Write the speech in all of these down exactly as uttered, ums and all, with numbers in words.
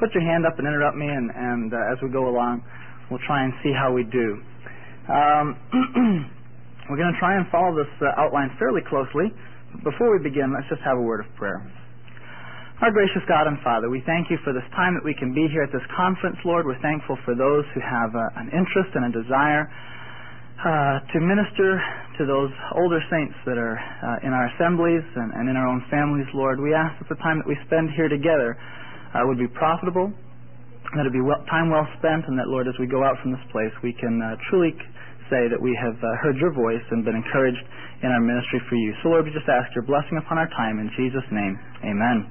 put your hand up and interrupt me, and, and uh, as we go along, we'll try and see how we do. Um, we're going to try and follow this uh, outline fairly closely. Before we begin, let's just have a word of prayer. Our gracious God and Father, we thank you for this time that we can be here at this conference, Lord. We're thankful for those who have uh, an interest and a desire uh, to minister to those older saints that are uh, in our assemblies and, and in our own families, Lord. We ask that the time that we spend here together uh, would be profitable, that it be well, time well spent, and that, Lord, as we go out from this place, we can uh, truly say that we have uh, heard your voice and been encouraged in our ministry for you. So, Lord, we just ask your blessing upon our time. In Jesus' name, amen.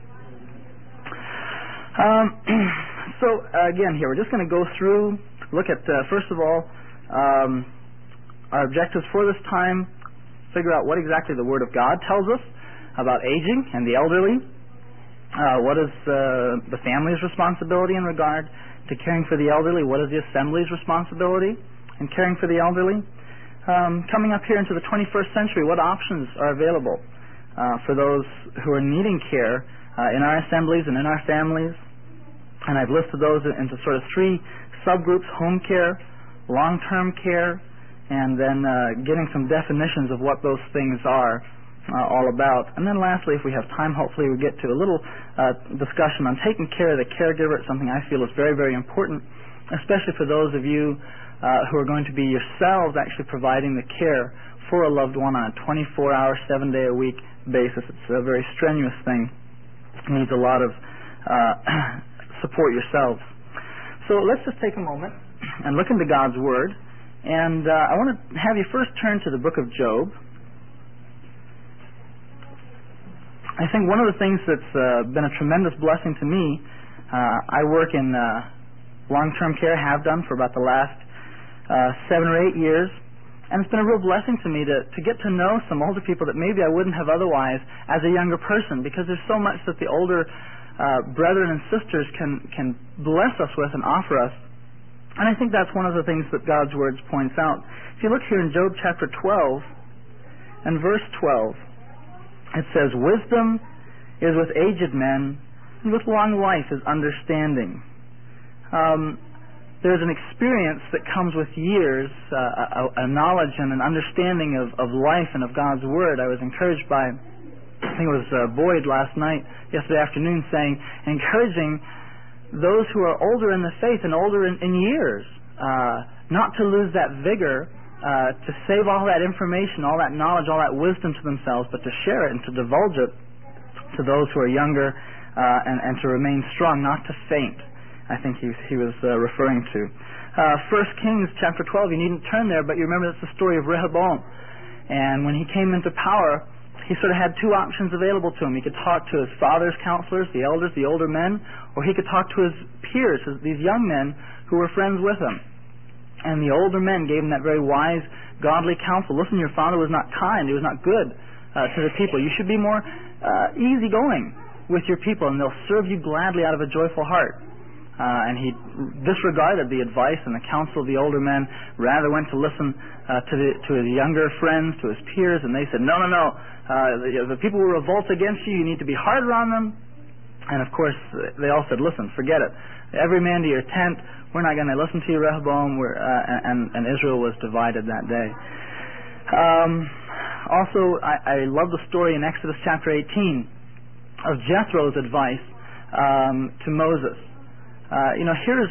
Um, so, uh, again, here, we're just going to go through, look at, uh, first of all, um, our objectives for this time, figure out what exactly the Word of God tells us about aging and the elderly, uh, what is uh, the family's responsibility in regard to caring for the elderly, what is the assembly's responsibility in caring for the elderly. Um, coming up here into the twenty-first century, what options are available uh, for those who are needing care Uh, in our assemblies and in our families. And I've listed those into sort of three subgroups: home care, long-term care, and then uh, getting some definitions of what those things are uh, all about. And then lastly, if we have time, hopefully we'll get to a little uh, discussion on taking care of the caregiver. It's something I feel is very, very important, especially for those of you uh, who are going to be yourselves actually providing the care for a loved one on a twenty-four hour, seven day a week basis. It's a very strenuous thing. Needs a lot of uh, support yourselves. So let's just take a moment and look into God's Word. And uh, I want to have you first turn to the book of Job. I think one of the things that's uh, been a tremendous blessing to me, uh, I work in uh, long-term care, have done for about the last uh, seven or eight years. And it's been a real blessing to me to, to get to know some older people that maybe I wouldn't have otherwise as a younger person, because there's so much that the older uh, brethren and sisters can, can bless us with and offer us. And I think that's one of the things that God's Word points out. If you look here in Job chapter twelve and verse twelve, it says, "Wisdom is with aged men, and with long life is understanding." Um... There's an experience that comes with years, uh, a, a knowledge and an understanding of, of life and of God's Word. I was encouraged by, I think it was uh, Boyd last night, yesterday afternoon, saying, encouraging those who are older in the faith and older in, in years, uh, not to lose that vigor, uh, to save all that information, all that knowledge, all that wisdom to themselves, but to share it and to divulge it to those who are younger, uh, and, and to remain strong, not to faint. I think he, he was uh, referring to. Uh, First Kings chapter twelve, you needn't turn there, but you remember it's the story of Rehoboam. And when he came into power, he sort of had two options available to him. He could talk to his father's counselors, the elders, the older men, or he could talk to his peers, his, these young men who were friends with him. And the older men gave him that very wise, godly counsel. Listen, your father was not kind. He was not good uh, to the people. You should be more uh, easygoing with your people, and they'll serve you gladly out of a joyful heart. Uh, and he disregarded the advice and the counsel of the older men, rather went to listen uh, to, the, to his younger friends, to his peers, and they said, no, no, no, uh, the, the people will revolt against you, you need to be harder on them. And of course, they all said, listen, forget it. Every man to your tent, we're not going to listen to you, Rehoboam, we're, uh, and, and Israel was divided that day. Um, also, I, I love the story in Exodus chapter eighteen of Jethro's advice um, to Moses. Uh, you know, here's,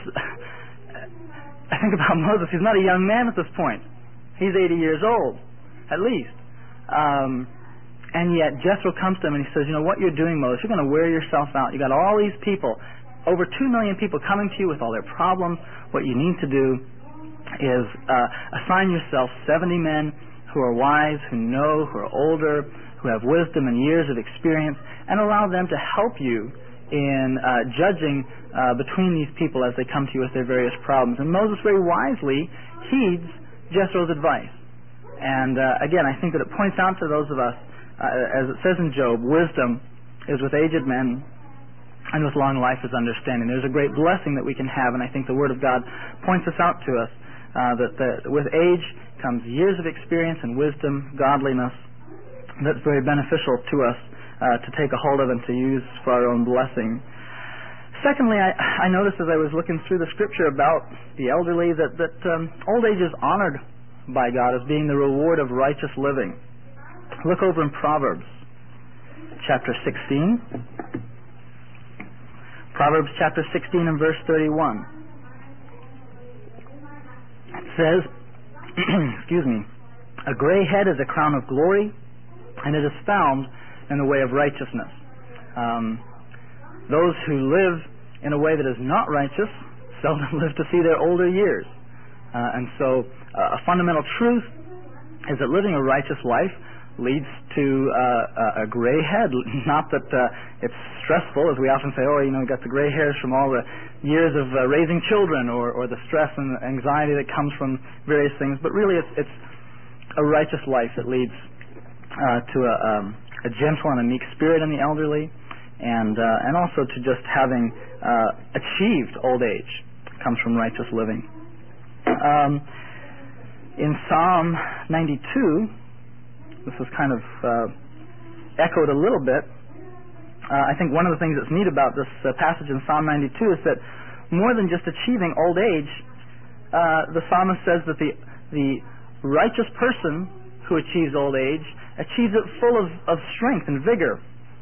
I think about Moses, he's not a young man at this point. He's eighty years old, at least. Um, and yet Jethro comes to him and he says, you know, what you're doing, Moses, you're going to wear yourself out. You've got all these people, over two million people coming to you with all their problems. What you need to do is uh, assign yourself seventy men who are wise, who know, who are older, who have wisdom and years of experience, and allow them to help you in uh, judging uh, between these people as they come to you with their various problems. And Moses very wisely heeds Jethro's advice. And uh, again, I think that it points out to those of us, uh, as it says in Job, wisdom is with aged men, and with long life is understanding. There's a great blessing that we can have, and I think the Word of God points this out to us, uh, that the, with age comes years of experience and wisdom, godliness, that's very beneficial to us Uh, to take a hold of and to use for our own blessing. Secondly, I, I noticed as I was looking through the scripture about the elderly that, that um, old age is honored by God as being the reward of righteous living. Look over in Proverbs chapter sixteen. Proverbs chapter sixteen and verse thirty-one. It says, excuse me, a gray head is a crown of glory, and it is found in the way of righteousness. Um, those who live in a way that is not righteous seldom live to see their older years. Uh, and so uh, a fundamental truth is that living a righteous life leads to uh, a gray head. Not that uh, it's stressful, as we often say, oh, you know, you got the gray hairs from all the years of uh, raising children, or, or the stress and anxiety that comes from various things, but really it's, it's a righteous life that leads uh, to a, um, a gentle and a meek spirit in the elderly, and uh, and also to just having uh, achieved old age comes from righteous living. Um, in Psalm ninety-two, this is kind of uh, echoed a little bit. Uh, I think one of the things that's neat about this uh, passage in Psalm ninety-two is that more than just achieving old age, uh, the psalmist says that the the righteous person who achieves old age achieves it full of, of strength and vigor.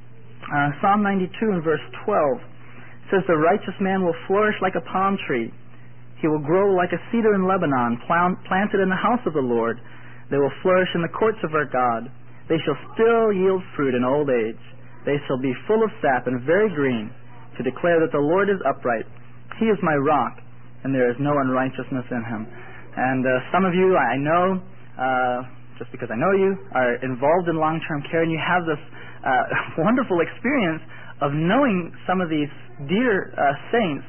Uh, Psalm ninety-two and verse twelve says, the righteous man will flourish like a palm tree. He will grow like a cedar in Lebanon, plant, planted in the house of the Lord. They will flourish in the courts of our God. They shall still yield fruit in old age. They shall be full of sap and very green, to declare that the Lord is upright. He is my rock, and there is no unrighteousness in him. And uh, some of you, I know, uh, just because I know you, are involved in long-term care, and you have this uh, wonderful experience of knowing some of these dear uh, saints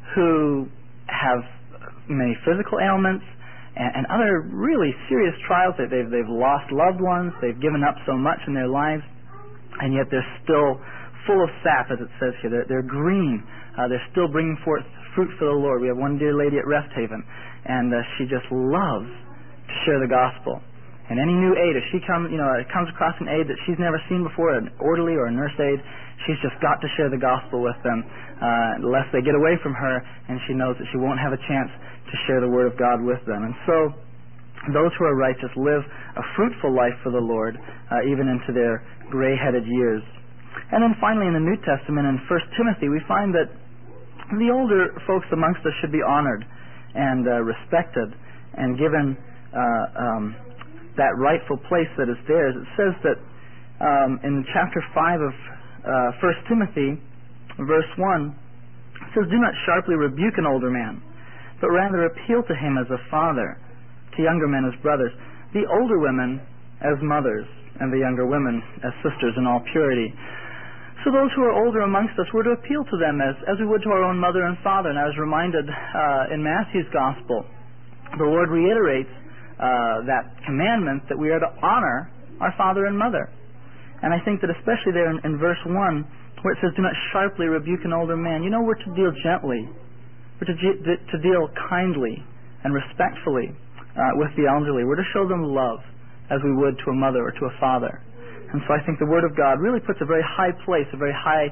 who have many physical ailments and, and other really serious trials. That they've, they've lost loved ones, they've given up so much in their lives, and yet they're still full of sap, as it says here. They're, they're green. Uh, they're still bringing forth fruit for the Lord. We have one dear lady at Rest Haven, and uh, she just loves to share the gospel. And any new aide, if she comes, you know, comes across an aide that she's never seen before, an orderly or a nurse aide, she's just got to share the gospel with them, uh, lest they get away from her, and she knows that she won't have a chance to share the word of God with them. And so, those who are righteous live a fruitful life for the Lord, uh, even into their gray-headed years. And then finally, in the New Testament, in First Timothy, we find that the older folks amongst us should be honored and uh, respected and given uh, um, that rightful place that is theirs. It says that um, in chapter five of uh, First Timothy, verse one, it says, do not sharply rebuke an older man, but rather appeal to him as a father, to younger men as brothers, the older women as mothers, and the younger women as sisters in all purity. So those who are older amongst us, we're to appeal to them as, as we would to our own mother and father. And I was reminded uh, in Matthew's Gospel, the Lord reiterates uh, that commandment that we are to honor our father and mother. And I think that especially there in, in verse one, where it says, do not sharply rebuke an older man, you know, we're to deal gently. We're to, to deal kindly and respectfully uh, with the elderly. We're to show them love as we would to a mother or to a father. And so I think the Word of God really puts a very high place, a very high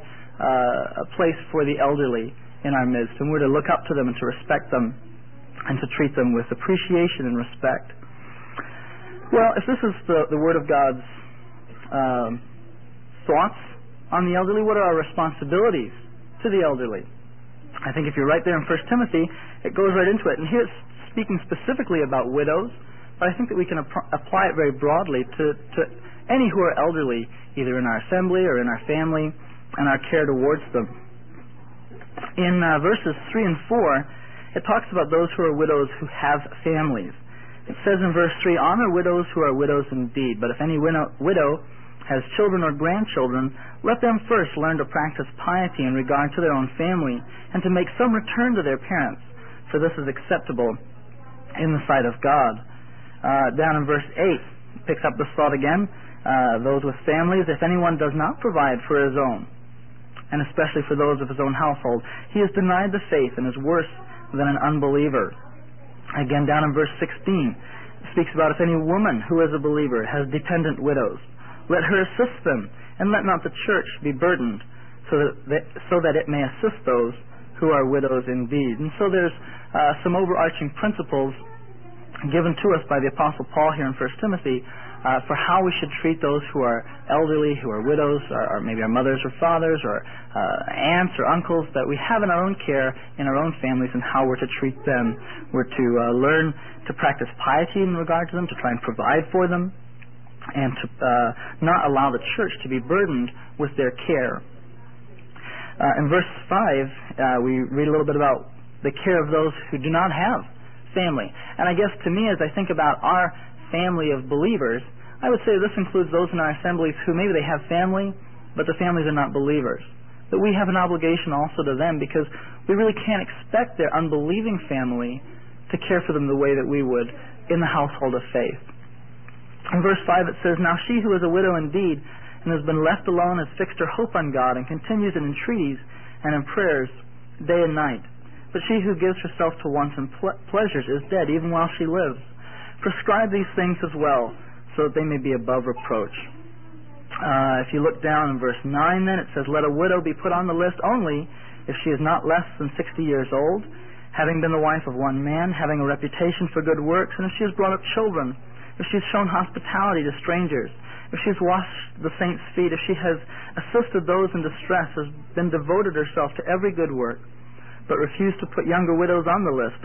uh, place for the elderly in our midst. And we're to look up to them and to respect them and to treat them with appreciation and respect. Well, if this is the, the Word of God's um, thoughts on the elderly, what are our responsibilities to the elderly? I think if you're right there in First Timothy, it goes right into it. And here it's speaking specifically about widows, but I think that we can ap- apply it very broadly to, to any who are elderly, either in our assembly or in our family, and our care towards them. In uh, verses three and four, it talks about those who are widows who have families. It says in verse three, honor widows who are widows indeed, but if any widow, widow has children or grandchildren, let them first learn to practice piety in regard to their own family, and to make some return to their parents, for this is acceptable in the sight of God. Uh, down in verse eight, picks up this thought again, uh, those with families, if anyone does not provide for his own, and especially for those of his own household, he has denied the faith and is worse than an unbeliever. Again, down in verse sixteen, it speaks about if any woman who is a believer has dependent widows, let her assist them, and let not the church be burdened, so that, they, so that it may assist those who are widows indeed. And so there's uh, some overarching principles given to us by the Apostle Paul here in First Timothy uh, for how we should treat those who are elderly, who are widows, or, or maybe our mothers or fathers, or uh, aunts or uncles that we have in our own care, in our own families, and how we're to treat them. We're to uh, learn to practice piety in regard to them, to try and provide for them, and to uh, not allow the church to be burdened with their care. Uh, in verse five, uh, we read a little bit about the care of those who do not have family. And I guess to me, as I think about our family of believers, I would say this includes those in our assemblies who maybe they have family, but the families are not believers. That we have an obligation also to them, because we really can't expect their unbelieving family to care for them the way that we would in the household of faith. In verse five it says, "Now she who is a widow indeed, and has been left alone, has fixed her hope on God, and continues in entreaties and in prayers day and night. But she who gives herself to wants and ple- pleasures is dead, even while she lives. Prescribe these things as well, so that they may be above reproach." Uh, if you look down in verse nine, then it says, "Let a widow be put on the list only if she is not less than sixty years old, having been the wife of one man, having a reputation for good works, and if she has brought up children, if she has shown hospitality to strangers, if she has washed the saints' feet, if she has assisted those in distress, has been devoted herself to every good work, but refused to put younger widows on the list.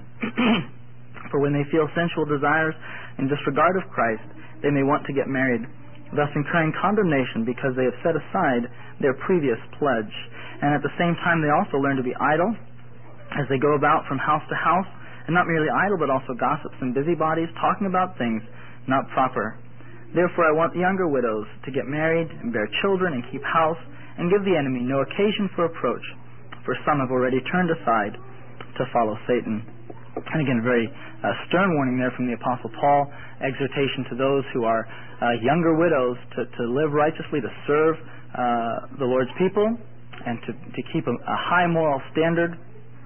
For when they feel sensual desires in disregard of Christ, they may want to get married, thus incurring condemnation because they have set aside their previous pledge. And at the same time they also learn to be idle as they go about from house to house, and not merely idle but also gossips and busybodies, talking about things not proper. Therefore I want the younger widows to get married and bear children and keep house, and give the enemy no occasion for approach, for some have already turned aside to follow Satan." And again, very uh, stern warning there from the Apostle Paul, exhortation to those who are uh, younger widows to, to live righteously, to serve uh, the Lord's people, and to, to keep a, a high moral standard,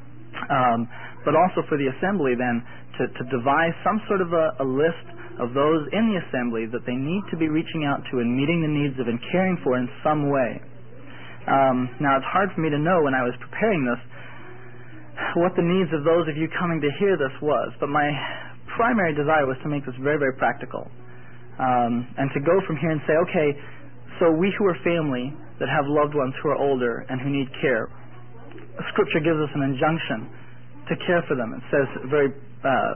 um, but also for the assembly then to, to devise some sort of a, a list of those in the assembly that they need to be reaching out to and meeting the needs of and caring for in some way. Um, now, it's hard for me to know when I was preparing this what the needs of those of you coming to hear this was, but my primary desire was to make this very, very practical, um, and to go from here and say, okay, so we who are family that have loved ones who are older and who need care, Scripture gives us an injunction to care for them. It says very uh,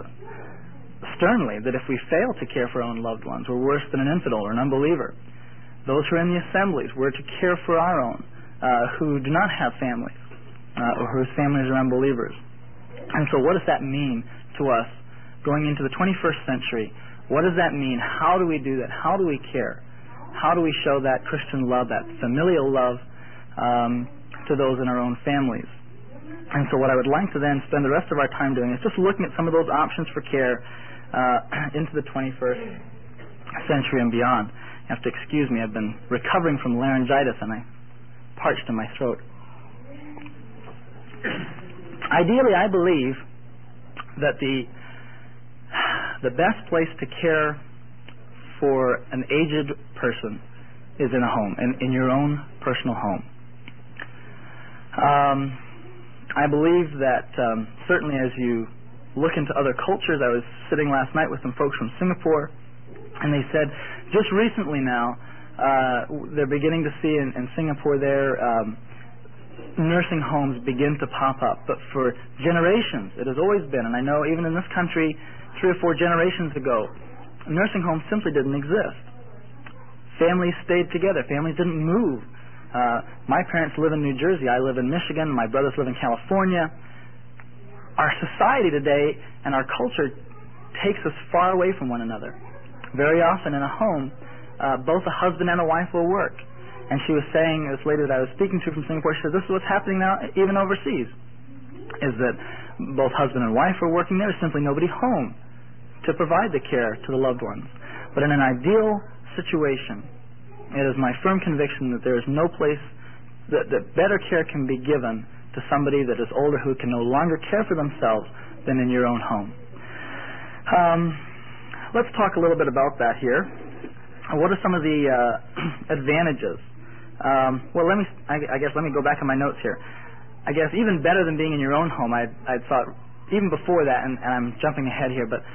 sternly that if we fail to care for our own loved ones, we're worse than an infidel or an unbeliever. Those who are in the assemblies, we're to care for our own uh, who do not have families, uh, or whose families are unbelievers. And so what does that mean to us going into the twenty-first century? What does that mean? How do we do that? How do we care? How do we show that Christian love, that familial love um, to those in our own families? And so what I would like to then spend the rest of our time doing is just looking at some of those options for care uh, into the twenty-first century and beyond. You have to excuse me, I've been recovering from laryngitis and I parched in my throat. Ideally, I believe that the the best place to care for an aged person is in a home, in, in your own personal home. Um, I believe that um, certainly as you look into other cultures, I was sitting last night with some folks from Singapore, and they said just recently now uh, they're beginning to see in, in Singapore there um, nursing homes begin to pop up. But for generations it has always been, and I know even in this country three or four generations ago, nursing homes simply didn't exist. Families stayed together. Families didn't move. Uh, my parents live in New Jersey. I live in Michigan. My brothers live in California. Our society today and our culture takes us far away from one another. Very often in a home, uh, both a husband and a wife will work. And she was saying, this lady that I was speaking to from Singapore, she said, this is what's happening now even overseas, is that both husband and wife are working. There is simply nobody home to provide the care to the loved ones. But in an ideal situation, it is my firm conviction that there is no place that, that better care can be given to somebody that is older who can no longer care for themselves than in your own home. Um, let's talk a little bit about that here. What are some of the uh, advantages? Um, well, let me. I, I guess let me go back in my notes here. I guess even better than being in your own home, I I thought even before that, and, and I'm jumping ahead here, but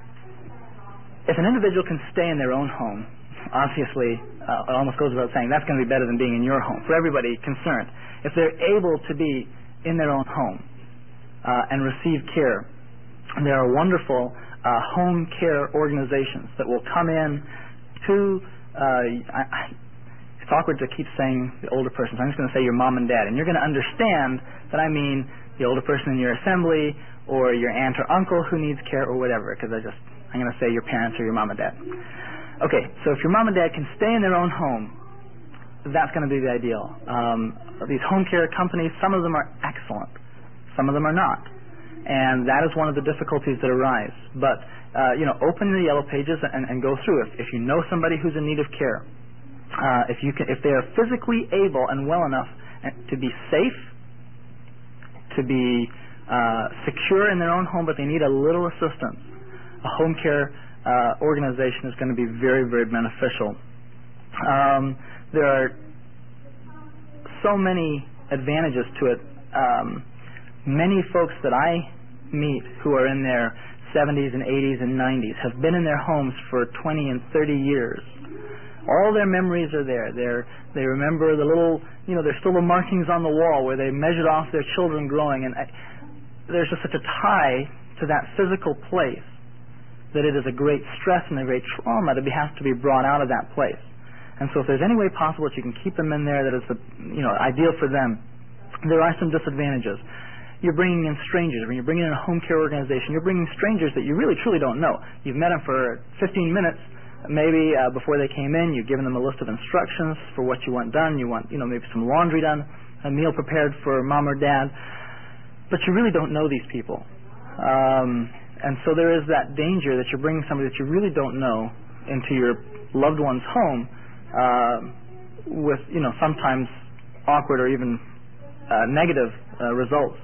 if an individual can stay in their own home, obviously uh, it almost goes without saying that's going to be better than being in your home for everybody concerned. If they're able to be in their own home uh, and receive care, there are wonderful uh, home care organizations that will come in to. Uh, I, I, it's awkward to keep saying the older person, so I'm just going to say your mom and dad, and you're going to understand that I mean the older person in your assembly or your aunt or uncle who needs care or whatever, because I just I'm going to say your parents or your mom and dad. Okay, so if your mom and dad can stay in their own home, that's going to be the ideal. Um, these home care companies, some of them are excellent, some of them are not, and that is one of the difficulties that arise. But uh, you know, open the yellow pages and, and go through. If, if you know somebody who's in need of care, uh, if you can, if they are physically able and well enough to be safe, to be uh, secure in their own home, but they need a little assistance, a home care uh, organization is going to be very, very beneficial. Um, there are so many advantages to it. Um, many folks that I meet who are in their seventies and eighties and nineties have been in their homes for twenty and thirty years. All their memories are there. They're, they remember the little, you know, there's still the markings on the wall where they measured off their children growing, and I, there's just such a tie to that physical place that it is a great stress and a great trauma to be, have to be brought out of that place. And so if there's any way possible that you can keep them in there that is, the, you know, ideal for them, there are some disadvantages. You're bringing in strangers. When you're bringing in a home care organization, you're bringing strangers that you really truly don't know. You've met them for fifteen minutes, maybe uh, before they came in. You've given them a list of instructions for what you want done. You want, you know, maybe some laundry done, a meal prepared for mom or dad, but you really don't know these people. Um, and so there is that danger that you're bringing somebody that you really don't know into your loved one's home uh, with, you know, sometimes awkward or even uh, negative uh, results.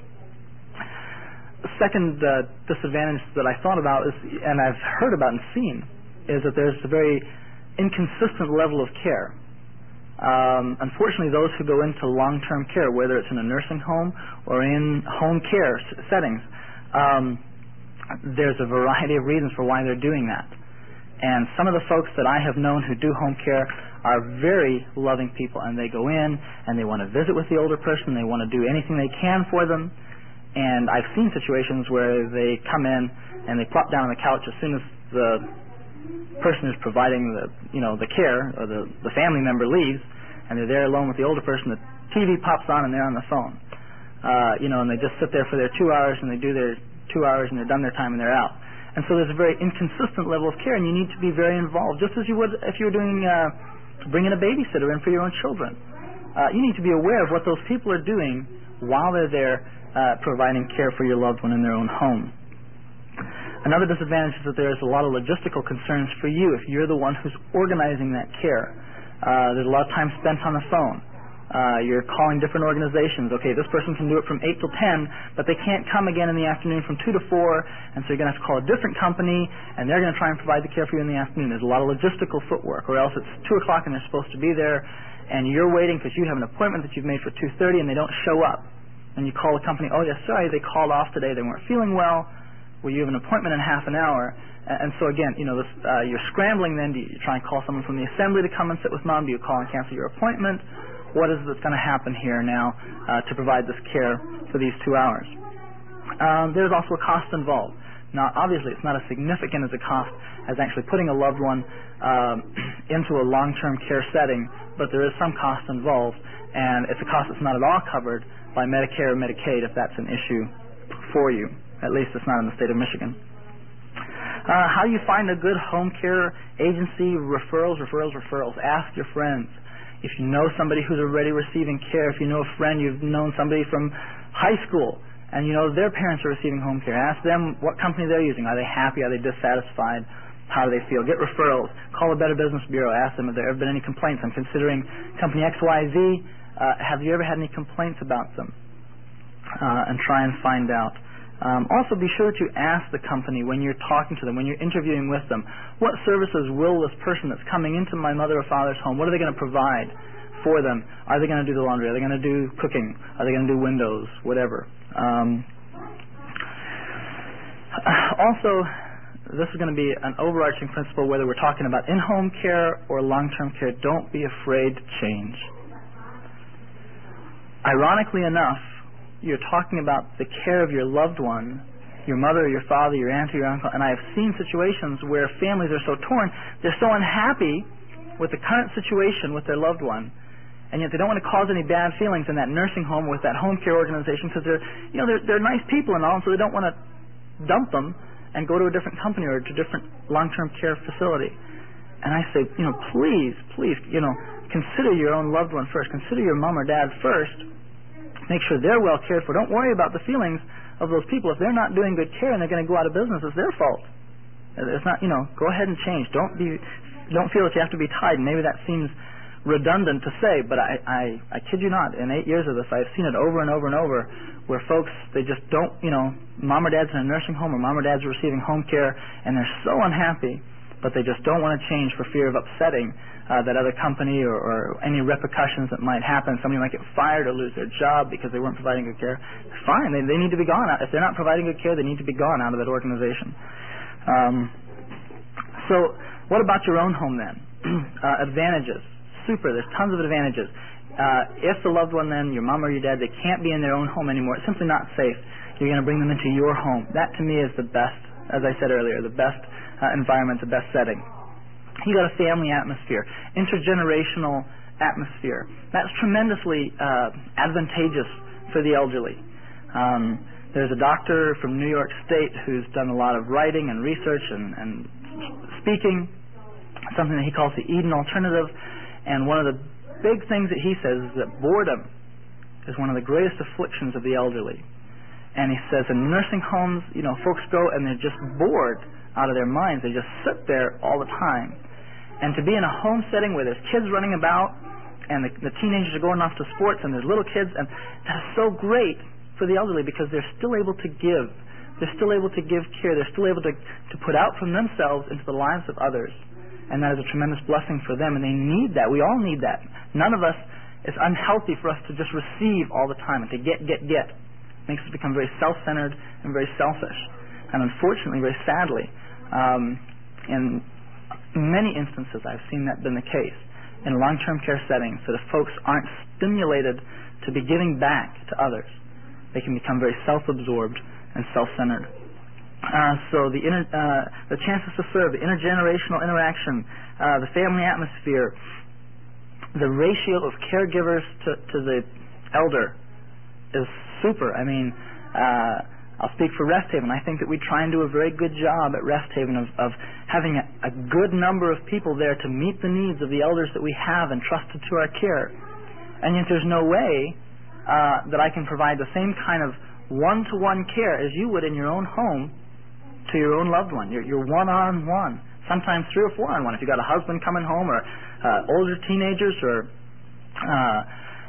The second uh, disadvantage that I thought about is, and I've heard about and seen, is that there's a very inconsistent level of care. Um, unfortunately, those who go into long-term care, whether it's in a nursing home or in home care s- settings, um, there's a variety of reasons for why they're doing that. And some of the folks that I have known who do home care are very loving people, and they go in and they want to visit with the older person, they want to do anything they can for them. And I've seen situations where they come in and they plop down on the couch as soon as the person who's providing the, you know, the care, or the, the family member leaves, and they're there alone with the older person. The T V pops on and they're on the phone, uh, you know, and they just sit there for their two hours and they do their two hours and they're done their time and they're out. And so there's a very inconsistent level of care, and you need to be very involved, just as you would if you were doing uh, bringing a babysitter in for your own children. Uh, you need to be aware of what those people are doing while they're there uh, providing care for your loved one in their own home. Another disadvantage is that there's a lot of logistical concerns for you if you're the one who's organizing that care. Uh, there's a lot of time spent on the phone. Uh, you're calling different organizations. Okay, this person can do it from eight till ten, but they can't come again in the afternoon from two to four, and so you're going to have to call a different company, and they're going to try and provide the care for you in the afternoon. There's a lot of logistical footwork, or else it's two o'clock and they're supposed to be there, and you're waiting because you have an appointment that you've made for two thirty, and they don't show up. And you call the company, oh, yeah, sorry, they called off today. They weren't feeling well. Well, you have an appointment in half an hour. And so, again, you know, this, uh, you're scrambling then. Do you try and call someone from the assembly to come and sit with mom? Do you call and cancel your appointment? What is that's going to happen here now uh, to provide this care for these two hours? Um, there's also a cost involved. Now, obviously, it's not as significant as a cost as actually putting a loved one um, into a long-term care setting, but there is some cost involved, and it's a cost that's not at all covered by Medicare or Medicaid if that's an issue for you. At least it's not in the state of Michigan. Uh, how do you find a good home care agency? Referrals, referrals, referrals. Ask your friends. If you know somebody who's already receiving care, if you know a friend, you've known somebody from high school, and you know their parents are receiving home care, ask them what company they're using. Are they happy? Are they dissatisfied? How do they feel? Get referrals. Call the Better Business Bureau. Ask them if there have been any complaints. I'm considering company X Y Z. Uh, have you ever had any complaints about them? Uh, and try and find out. Um, also, be sure to ask the company when you're talking to them, when you're interviewing with them, what services will this person that's coming into my mother or father's home, what are they going to provide for them. Are they going to do the laundry? Are they going to do cooking? Are they going to do windows? Whatever. Um, also, this is going to be an overarching principle whether we're talking about in-home care or long-term care. Don't be afraid to change. Ironically enough, you're talking about the care of your loved one, your mother, your father, your aunt, or your uncle, and I have seen situations where families are so torn, they're so unhappy with the current situation with their loved one, and yet they don't want to cause any bad feelings in that nursing home or with that home care organization because they're, you know, they're, they're nice people and all, and so they don't want to dump them and go to a different company or to a different long-term care facility. And I say, you know, please, please, you know, consider your own loved one first. Consider your mom or dad first. Make sure they're well cared for. Don't worry about the feelings of those people. If they're not doing good care and they're going to go out of business, it's their fault. It's not, you know, go ahead and change. Don't be, don't feel that you have to be tied. Maybe that seems redundant to say, but I, I, I kid you not, in eight years of this, I've seen it over and over and over where folks, they just don't, you know, mom or dad's in a nursing home or mom or dad's receiving home care and they're so unhappy, but they just don't want to change for fear of upsetting uh, that other company or, or any repercussions that might happen. Somebody might get fired or lose their job because they weren't providing good care. Fine, they, they need to be gone. If they're not providing good care, they need to be gone out of that organization. Um, so what about your own home then? uh, advantages. Super, there's tons of advantages. Uh, if the loved one then, your mom or your dad, they can't be in their own home anymore, it's simply not safe. You're going to bring them into your home. That to me is the best, as I said earlier, the best uh, environment, the best setting. You got a family atmosphere, intergenerational atmosphere. That's tremendously uh, advantageous for the elderly. Um, there's a doctor from New York State who's done a lot of writing and research and, and speaking, something that he calls the Eden Alternative. And one of the big things that he says is that boredom is one of the greatest afflictions of the elderly. And he says in nursing homes, you know, folks go and they're just bored out of their minds. They just sit there all the time. And to be in a home setting where there's kids running about and the, the teenagers are going off to sports and there's little kids, and that's so great for the elderly because they're still able to give. They're still able to give care. They're still able to, to put out from themselves into the lives of others. And that is a tremendous blessing for them, and they need that. We all need that. None of us, it's unhealthy for us to just receive all the time and to get, get, get. It makes us become very self-centered and very selfish. And unfortunately, very sadly, um, in many instances I've seen that been the case in long-term care settings, that if folks aren't stimulated to be giving back to others, they can become very self-absorbed and self-centered. Uh, so the inter, uh, the chances to serve, the intergenerational interaction, uh, the family atmosphere, the ratio of caregivers to, to the elder is super. I mean, uh, I'll speak for Rest Haven. I think that we try and do a very good job at Rest Haven of, of having a, a good number of people there to meet the needs of the elders that we have entrusted to our care. And yet there's no way uh, that I can provide the same kind of one-to-one care as you would in your own home to your own loved one. You're, you're one-on-one, sometimes three or four-on-one. If you've got a husband coming home or uh, older teenagers or uh,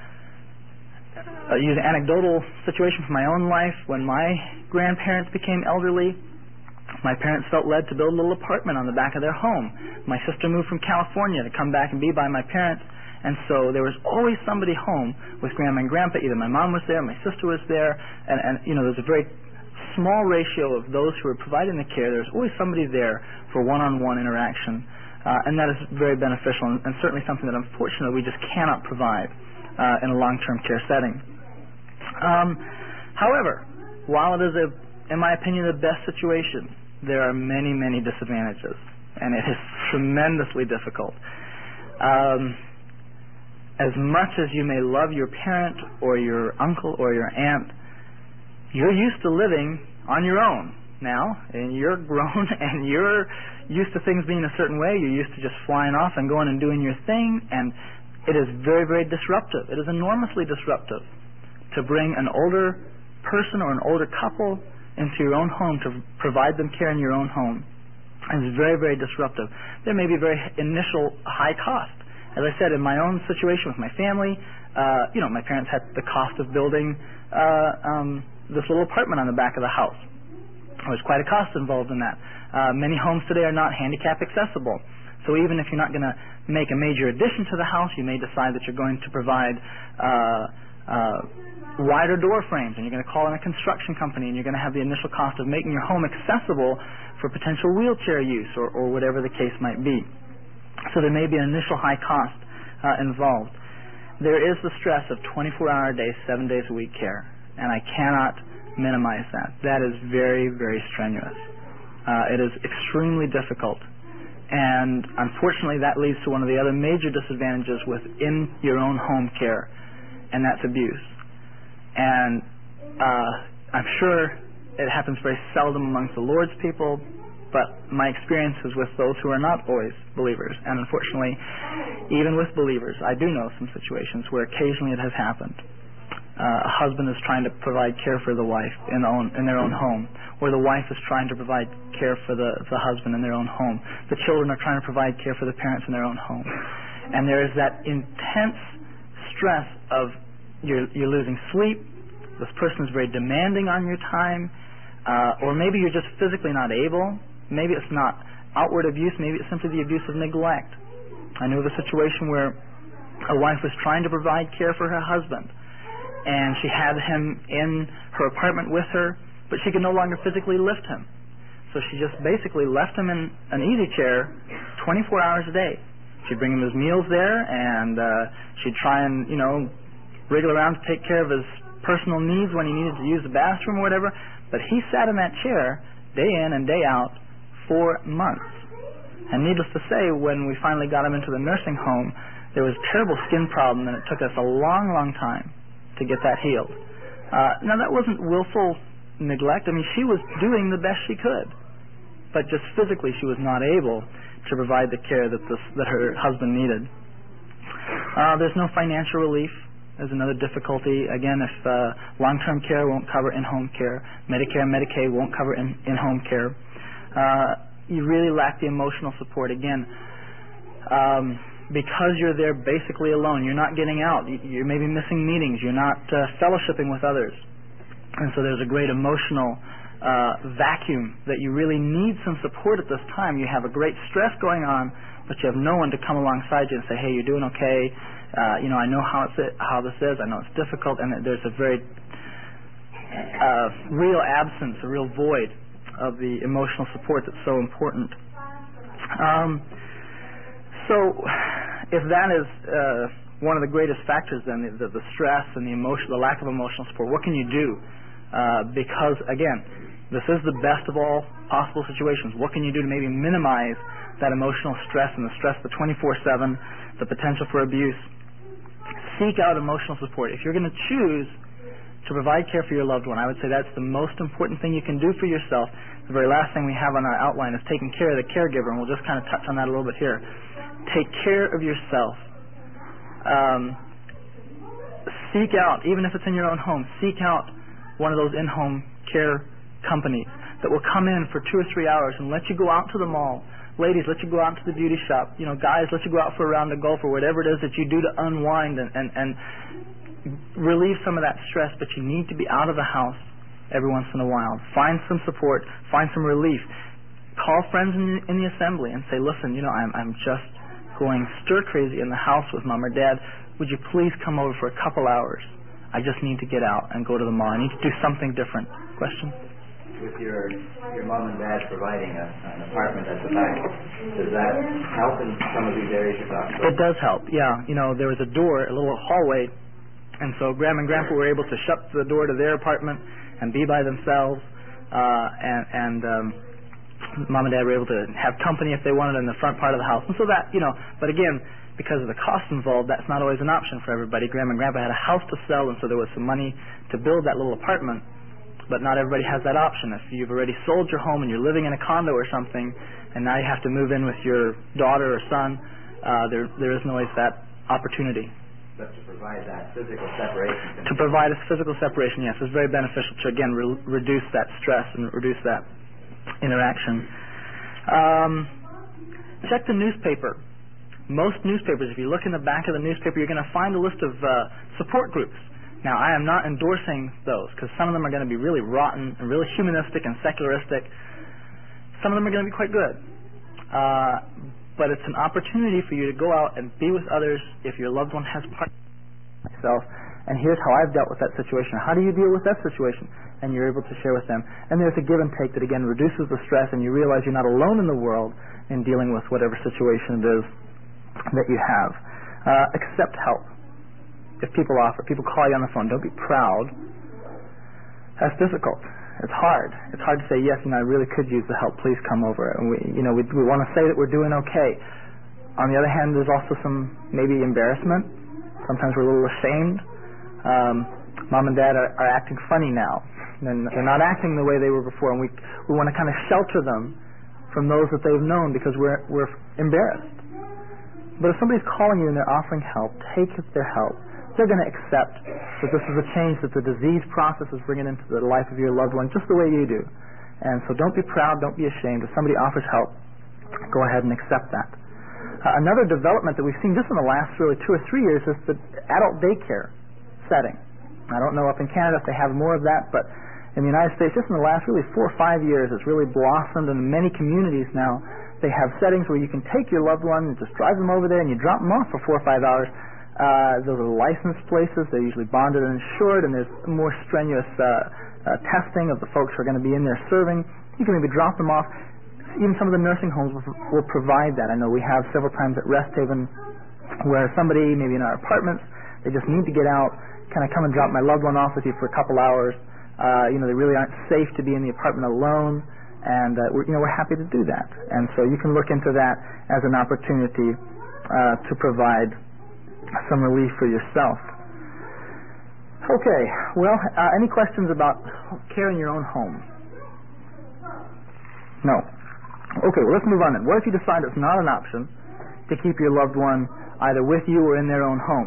uh, use an anecdotal situation from my own life. When my grandparents became elderly, my parents felt led to build a little apartment on the back of their home. My sister moved from California to come back and be by my parents, and so there was always somebody home with Grandma and Grandpa. Either my mom was there, my sister was there, and, and you know, there's a very small ratio of those who are providing the care. There's always somebody there for one-on-one interaction, uh, and that is very beneficial and, and certainly something that unfortunately we just cannot provide uh, in a long-term care setting. Um, however, while it is, a, in my opinion, the best situation, there are many, many disadvantages, and it is tremendously difficult. Um, as much as you may love your parent or your uncle or your aunt, you're used to living on your own now, and you're grown, and you're used to things being a certain way. You're used to just flying off and going and doing your thing, and it is very, very disruptive. It is enormously disruptive to bring an older person or an older couple into your own home to provide them care in your own home. It's very, very disruptive. There may be very initial high cost. As I said, in my own situation with my family, uh, you know, my parents had the cost of building uh, um, this little apartment on the back of the house. There was quite a cost involved in that. Uh, many homes today are not handicap accessible. So even if you're not going to make a major addition to the house, you may decide that you're going to provide uh, uh, wider door frames, and you're going to call in a construction company, and you're going to have the initial cost of making your home accessible for potential wheelchair use or, or whatever the case might be. So there may be an initial high cost uh, involved. There is the stress of twenty-four hour a day, seven days a week care, and I cannot minimize that. That is very, very strenuous. Uh, it is extremely difficult. And unfortunately, that leads to one of the other major disadvantages within your own home care, and that's abuse. And uh, I'm sure it happens very seldom amongst the Lord's people, but my experience is with those who are not always believers. And unfortunately, even with believers, I do know some situations where occasionally it has happened. Uh, a husband is trying to provide care for the wife in, the own, in their own home, or the wife is trying to provide care for the, the husband in their own home. The children are trying to provide care for the parents in their own home. And there is that intense stress of you're, you're losing sleep, this person is very demanding on your time, uh, or maybe you're just physically not able. Maybe it's not outward abuse, maybe it's simply the abuse of neglect. I knew of a situation where a wife was trying to provide care for her husband, and she had him in her apartment with her, but she could no longer physically lift him. So she just basically left him in an easy chair twenty-four hours a day. She'd bring him his meals there, and uh, she'd try and, you know, wriggle around to take care of his personal needs when he needed to use the bathroom or whatever. But he sat in that chair day in and day out for months. And needless to say, when we finally got him into the nursing home, there was a terrible skin problem, and it took us a long, long time to get that healed. Uh, now, that wasn't willful neglect. I mean, she was doing the best she could, but just physically she was not able to provide the care that this, that her husband needed. Uh, there's no financial relief. There's another difficulty. Again, if uh, long-term care won't cover in-home care, Medicare and Medicaid won't cover in, in-home care, uh, you really lack the emotional support. Again, um, because you're there basically alone, you're not getting out, you're maybe missing meetings, you're not uh, fellowshipping with others. And so there's a great emotional uh, vacuum that you really need some support at this time. You have a great stress going on, but you have no one to come alongside you and say, hey, you're doing okay, uh, you know, I know how, it's, how this is, I know it's difficult, and there's a very uh, real absence, a real void of the emotional support that's so important. Um, so if that is uh, one of the greatest factors, then the, the, the stress and the emotion, the lack of emotional support, what can you do? Uh, because, again, this is the best of all possible situations. What can you do to maybe minimize that emotional stress and the stress of the twenty-four seven, the potential for abuse? Seek out emotional support. If you're going to choose to provide care for your loved one, I would say that's the most important thing you can do for yourself. The very last thing we have on our outline is taking care of the caregiver, and we'll just kind of touch on that a little bit here. Take care of yourself. Um, seek out, even if it's in your own home, seek out one of those in-home care companies that will come in for two or three hours and let you go out to the mall. Ladies, let you go out to the beauty shop. You know, guys, let you go out for a round of golf or whatever it is that you do to unwind and, and, and relieve some of that stress, but you need to be out of the house every once in a while. Find some support. Find some relief. Call friends in, in the assembly and say, listen, you know, I'm, I'm just going stir-crazy in the house with Mom or Dad. Would you please come over for a couple hours? I just need to get out and go to the mall. I need to do something different. Question? With your your mom and dad providing a, an apartment at the back, does that help in some of these areas you talked about? It does help, yeah. You know, there was a door, a little hallway, and so Grandma and Grandpa were able to shut the door to their apartment and be by themselves, uh, and, and um, Mom and Dad were able to have company if they wanted in the front part of the house. And so that, you know, but again, because of the cost involved, that's not always an option for everybody. Grandma and Grandpa had a house to sell, and so there was some money to build that little apartment, but not everybody has that option. If you've already sold your home and you're living in a condo or something, and now you have to move in with your daughter or son, uh, there there isn't always that opportunity. But to provide that physical separation. To provide a physical separation, yes, is very beneficial to, again, re- reduce that stress and reduce that interaction. Um, check the newspaper. Most newspapers, if you look in the back of the newspaper, you're going to find a list of uh, support groups. Now, I am not endorsing those, because some of them are going to be really rotten and really humanistic and secularistic. Some of them are going to be quite good. Uh, but it's an opportunity for you to go out and be with others if your loved one has part myself, and here's how I've dealt with that situation. How do you deal with that situation? And you're able to share with them. And there's a give and take that, again, reduces the stress, and you realize you're not alone in the world in dealing with whatever situation it is that you have. Uh, accept help. If people offer, people call you on the phone, don't be proud. That's difficult. It's hard. It's hard to say, yes, you know, I really could use the help. Please come over. And we, you know, we, we want to say that we're doing okay. On the other hand, there's also some maybe embarrassment. Sometimes we're a little ashamed. Um, Mom and Dad are, are acting funny now. And they're not acting the way they were before, and we we want to kind of shelter them from those that they've known because we're we're embarrassed. But if somebody's calling you and they're offering help, take their help. They're going to accept that this is a change that the disease process is bringing into the life of your loved one, just the way you do. And so don't be proud, don't be ashamed. If somebody offers help, go ahead and accept that. Uh, another development that we've seen just in the last really two or three years is the adult daycare setting. I don't know up in Canada if they have more of that, but in the United States, just in the last really four or five years, it's really blossomed, and in many communities now, they have settings where you can take your loved one and just drive them over there, and you drop them off for four or five hours. Uh, those are licensed places. They're usually bonded and insured, and there's more strenuous uh, uh, testing of the folks who are going to be in there serving. You can maybe drop them off. Even some of the nursing homes will, will provide that. I know we have several times at Rest Haven where somebody, maybe in our apartments, they just need to get out. Can I come and drop my loved one off with you for a couple hours? Uh, you know, they really aren't safe to be in the apartment alone, and uh, we're, you know, we're happy to do that. And so you can look into that as an opportunity uh, to provide some relief for yourself. Okay, well, uh, any questions about care in your own home? No. Okay, well, let's move on then. What if you decide it's not an option to keep your loved one either with you or in their own home?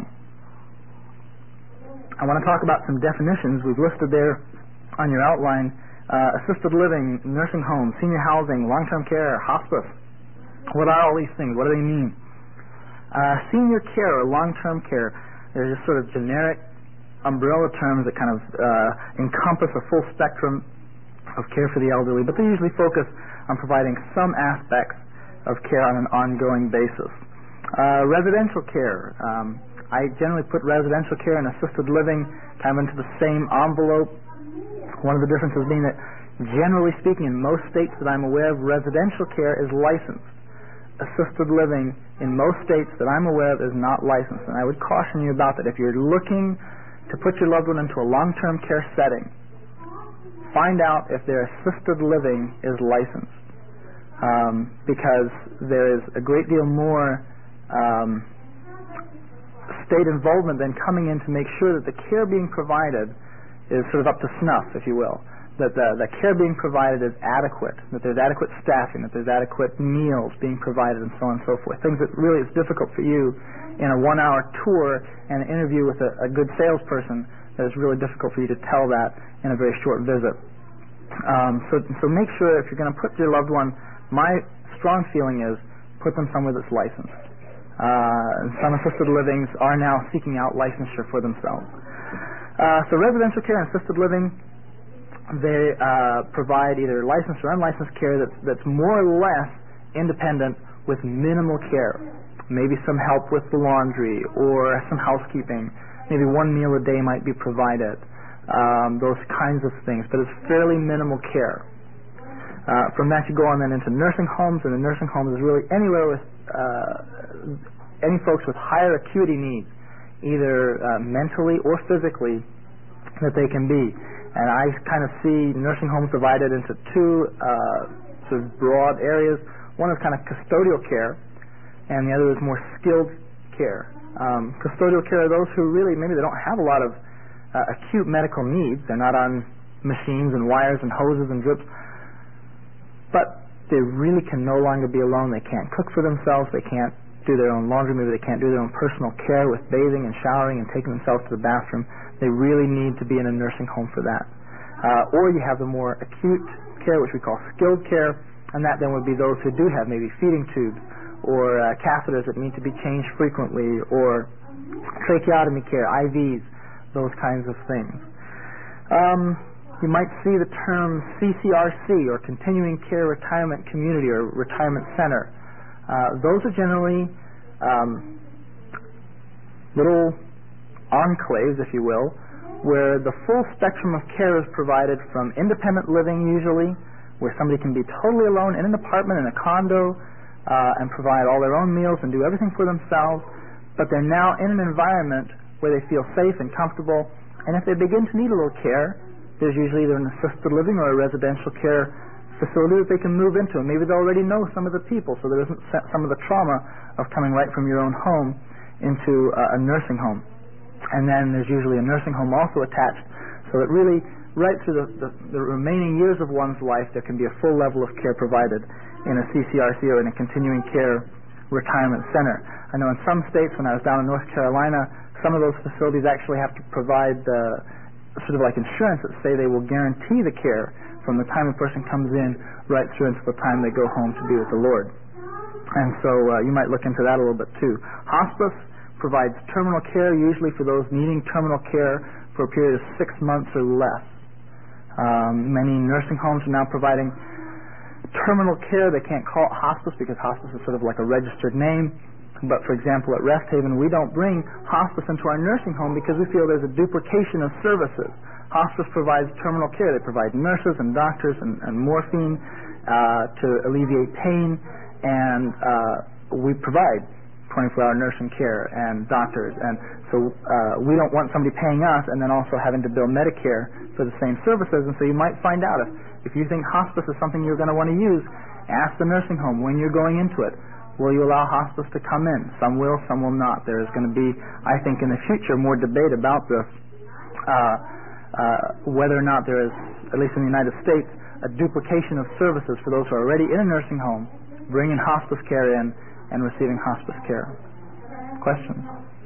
I want to talk about some definitions we've listed there on your outline. Uh, assisted living, nursing homes, senior housing, long-term care, hospice. What are all these things? What do they mean? Uh, senior care or long-term care, they're just sort of generic umbrella terms that kind of uh, encompass a full spectrum of care for the elderly, but they usually focus on providing some aspects of care on an ongoing basis. Uh, residential care. Um, I generally put residential care and assisted living kind of into the same envelope. One of the differences being that, generally speaking, in most states that I'm aware of, residential care is licensed. Assisted living, in most states that I'm aware of, is not licensed. And I would caution you about that. If you're looking to put your loved one into a long-term care setting, find out if their assisted living is licensed. Um, because there is a great deal more um, state involvement than coming in to make sure that the care being provided is sort of up to snuff, if you will. That the, the care being provided is adequate, that there's adequate staffing, that there's adequate meals being provided, and so on and so forth. Things that really is difficult for you in a one-hour tour and an interview with a, a good salesperson, that is really difficult for you to tell that in a very short visit. Um, so, so make sure if you're going to put your loved one, my strong feeling is put them somewhere that's licensed. Uh, some assisted livings are now seeking out licensure for themselves. Uh, so residential care and assisted living, they uh, provide either licensed or unlicensed care that's, that's more or less independent with minimal care. Maybe some help with the laundry or some housekeeping. Maybe one meal a day might be provided. Um, those kinds of things, but it's fairly minimal care. Uh, from that you go on then into nursing homes, and the nursing homes is really anywhere with uh, any folks with higher acuity needs, either uh, mentally or physically, that they can be. And I kind of see nursing homes divided into two uh, sort of broad areas. One is kind of custodial care, and the other is more skilled care. Um, custodial care are those who really, maybe they don't have a lot of uh, acute medical needs. They're not on machines and wires and hoses and drips, but they really can no longer be alone. They can't cook for themselves. They can't do their own laundry. Maybe they can't do their own personal care with bathing and showering and taking themselves to the bathroom. They really need to be in a nursing home for that. Uh, or you have the more acute care, which we call skilled care, and that then would be those who do have maybe feeding tubes or uh, catheters that need to be changed frequently, or tracheotomy care, I Vs, those kinds of things. Um, you might see the term C C R C, or Continuing Care Retirement Community or Retirement Center. Uh, those are generally um, little enclaves, if you will, where the full spectrum of care is provided, from independent living usually, where somebody can be totally alone in an apartment, in a condo, uh, and provide all their own meals and do everything for themselves, but they're now in an environment where they feel safe and comfortable, and if they begin to need a little care, there's usually either an assisted living or a residential care facility that they can move into, and maybe they already know some of the people, so there isn't some of the trauma of coming right from your own home into uh, a nursing home. And then there's usually a nursing home also attached, so that really right through the, the, the remaining years of one's life there can be a full level of care provided in a C C R C or in a continuing care retirement center. I know in some states, when I was down in North Carolina, some of those facilities actually have to provide uh, sort of like insurance that say they will guarantee the care from the time a person comes in right through until the time they go home to be with the Lord. And so uh, you might look into that a little bit too. Hospice provides terminal care, usually for those needing terminal care for a period of six months or less. Um, many nursing homes are now providing terminal care. They can't call it hospice because hospice is sort of like a registered name. But for example, at Rest Haven, we don't bring hospice into our nursing home because we feel there's a duplication of services. Hospice provides terminal care. They provide nurses and doctors and, and morphine uh, to alleviate pain, and uh, we provide twenty-four hour nursing care and doctors. And so uh, we don't want somebody paying us and then also having to bill Medicare for the same services. And so you might find out if, if you think hospice is something you're going to want to use, ask the nursing home when you're going into it. Will you allow hospice to come in? Some will, some will not. There is going to be, I think, in the future more debate about this, uh, uh, whether or not there is, at least in the United States, a duplication of services for those who are already in a nursing home, bringing hospice care in, and receiving hospice care. Questions?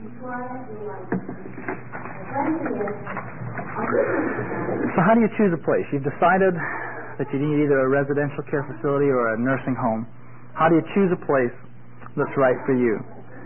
So how do you choose a place? You've decided that you need either a residential care facility or a nursing home. How do you choose a place that's right for you?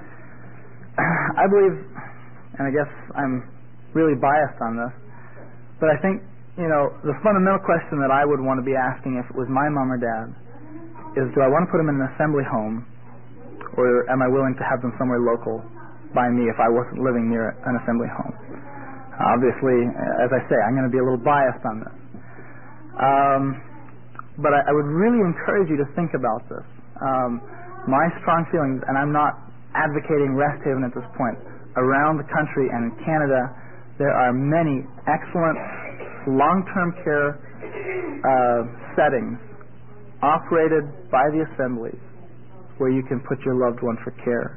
I believe, and I guess I'm really biased on this, but I think, you know, the fundamental question that I would want to be asking if it was my mom or dad is, do I want to put them in an assembly home, or am I willing to have them somewhere local by me if I wasn't living near an assembly home? Obviously, as I say, I'm going to be a little biased on this. Um, but I, I would really encourage you to think about this. Um, my strong feelings, and I'm not advocating Rest Haven at this point, around the country and in Canada, there are many excellent long-term care uh, settings operated by the assemblies where you can put your loved one for care.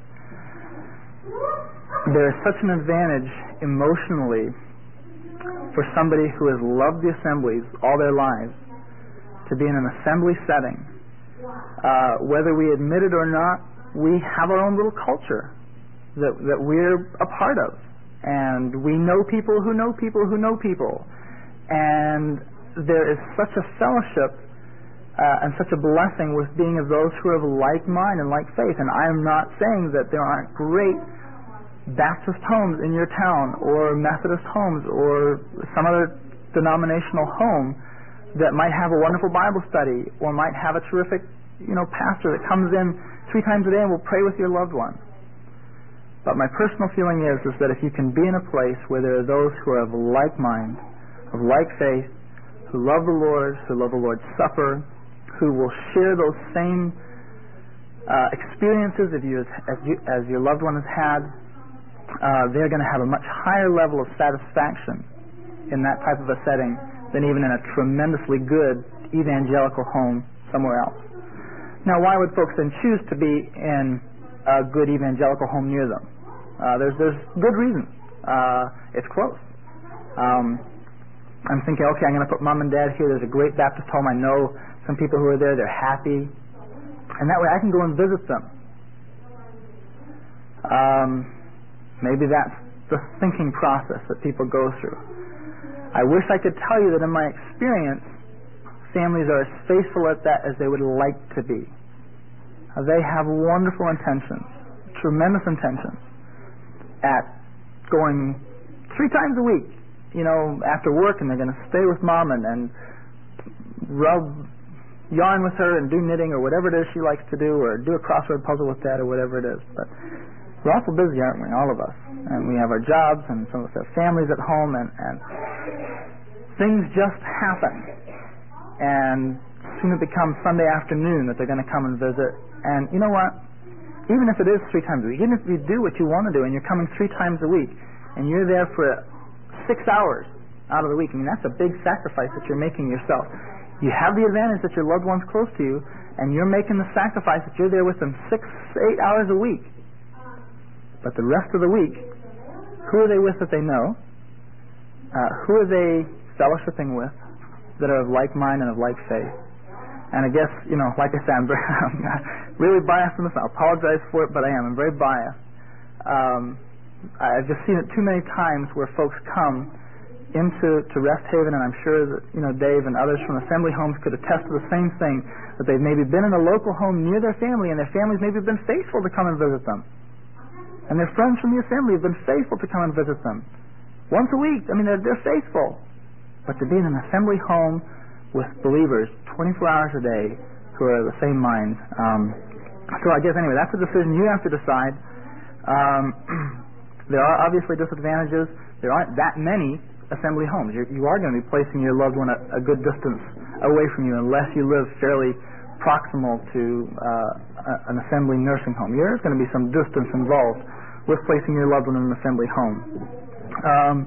There is such an advantage emotionally for somebody who has loved the assemblies all their lives to be in an assembly setting. Uh, whether we admit it or not, we have our own little culture that, that we're a part of. And we know people who know people who know people. And there is such a fellowship uh, and such a blessing with being of those who are of like mind and like faith. And I am not saying that there aren't great Baptist homes in your town, or Methodist homes, or some other denominational home that might have a wonderful Bible study, or might have a terrific, you know, pastor that comes in three times a day and will pray with your loved one. But my personal feeling is, is that if you can be in a place where there are those who are of like mind, of like faith, who love the Lord, who love the Lord's Supper, who will share those same uh, experiences of you as, as, you, as your loved one has had, uh, they're going to have a much higher level of satisfaction in that type of a setting than even in a tremendously good evangelical home somewhere else. Now, why would folks then choose to be in a good evangelical home near them? Uh, there's there's good reasons. Uh, it's close. Um, I'm thinking, okay, I'm going to put mom and dad here. There's a great Baptist home. I know some people who are there. They're happy. And that way I can go and visit them. Um, maybe that's the thinking process that people go through. I wish I could tell you that in my experience, families are as faithful at that as they would like to be. Uh, they have wonderful intentions, tremendous intentions, at going three times a week, you know, after work, and they're going to stay with mom and, and rub yarn with her and do knitting or whatever it is she likes to do, or do a crossword puzzle with Dad or whatever it is. But we're awful busy, aren't we, all of us? And we have our jobs, and some of us have families at home, and, and things just happen. And soon it becomes Sunday afternoon that they're going to come and visit. And you know what? Even if it is three times a week, even if you do what you want to do and you're coming three times a week and you're there for six hours out of the week, I mean, that's a big sacrifice that you're making yourself. You have the advantage that your loved one's close to you, and you're making the sacrifice that you're there with them six, eight hours a week. But the rest of the week, who are they with that they know? Uh, who are they fellowshipping with that are of like mind and of like faith? And I guess, you know, like I said, I'm, very, I'm really biased in this. I apologize for it, but I am. I'm very biased. Um, I've just seen it too many times where folks come into to Rest Haven, and I'm sure that, you know, Dave and others from Assembly Homes could attest to the same thing, that they've maybe been in a local home near their family, and their families maybe have been faithful to come and visit them. And their friends from the assembly have been faithful to come and visit them. Once a week, I mean, they're, they're faithful. But to be in an assembly home with believers twenty-four hours a day who are of the same mind. Um, so I guess, anyway, that's a decision you have to decide. Um, there are obviously disadvantages. There aren't that many assembly homes. You're, you are going to be placing your loved one a, a good distance away from you unless you live fairly proximal to uh, an assembly nursing home. There's going to be some distance involved with placing your loved one in an assembly home. Um,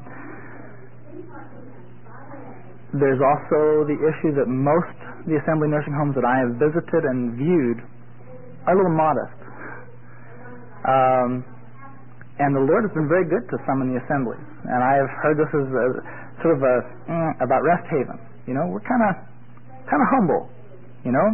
there's also the issue that most of the assembly nursing homes that I have visited and viewed are a little modest. Um, and the Lord has been very good to some in the assemblies. And I have heard this as a, sort of a, mm, about Rest Haven. You know, we're kind of kind of humble, you know.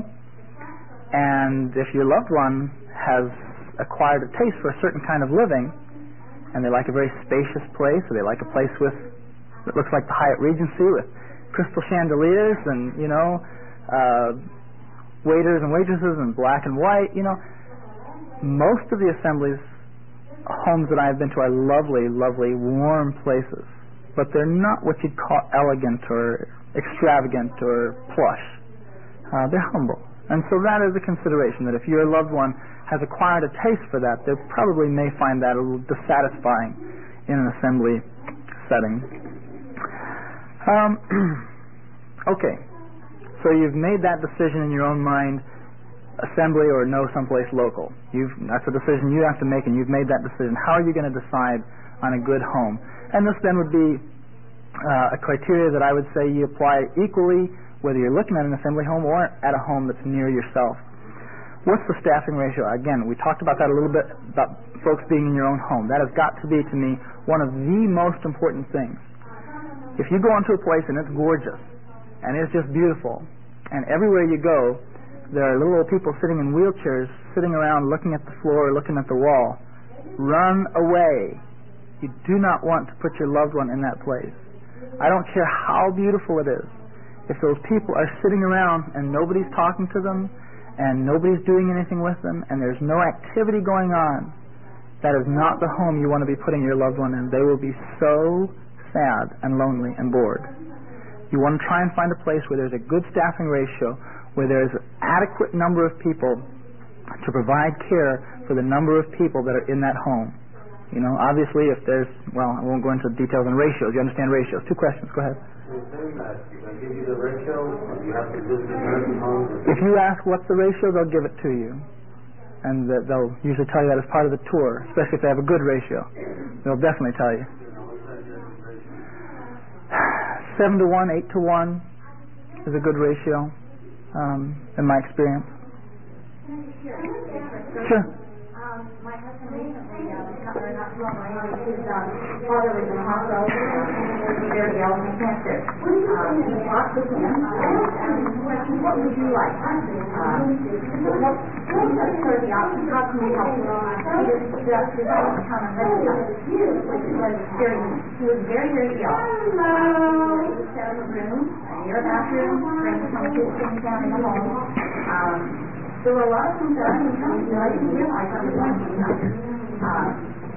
And if your loved one has acquired a taste for a certain kind of living, and they like a very spacious place, or they like a place with that looks like the Hyatt Regency with crystal chandeliers and, you know, uh, waiters and waitresses in black and white, you know, most of the assemblies homes that I've been to are lovely, lovely, warm places, but they're not what you'd call elegant or extravagant or plush. Uh, they're humble. And so that is a consideration, that if your loved one has acquired a taste for that, they probably may find that a little dissatisfying in an assembly setting. Um, okay, so you've made that decision in your own mind, assembly or no someplace local. You've, that's a decision you have to make, and you've made that decision. How are you going to decide on a good home? And this then would be uh, a criteria that I would say you apply equally whether you're looking at an assembly home or at a home that's near yourself. What's the staffing ratio? Again, we talked about that a little bit, about folks being in your own home. That has got to be, to me, one of the most important things. If you go into a place and it's gorgeous, and it's just beautiful, and everywhere you go, there are little old people sitting in wheelchairs, sitting around looking at the floor, looking at the wall, run away. You do not want to put your loved one in that place. I don't care how beautiful it is. If those people are sitting around and nobody's talking to them, and nobody's doing anything with them, and there's no activity going on, that is not the home you want to be putting your loved one in. They will be so sad and lonely and bored. You want to try and find a place where there's a good staffing ratio, where there's an adequate number of people to provide care for the number of people that are in that home. You know, obviously if there's, well, I won't go into details on ratios. You understand ratios. Two questions. Go ahead. Give you the ratio, or you have to visit the nursing homes? If you ask what's the ratio, they'll give it to you. And they'll usually tell you that as part of the tour, especially if they have a good ratio. They'll definitely tell you. Seven to one, eight to one is a good ratio. Um, in my experience. Sure. Um, my husband recently, uh, not very not long ago, his um, father was in the hospital and was very ill with cancer. Um, he talked with him, and what would you like? Um, what what sort of the options? How can we help you? He just suggested that he come and visit us, which was very, he was very, very ill. Hello. He was set in a room, near a bathroom, friends come to sitting down in the home. Um, there were a lot of things that I didn't know, I didn't realize I was going to be done. Um,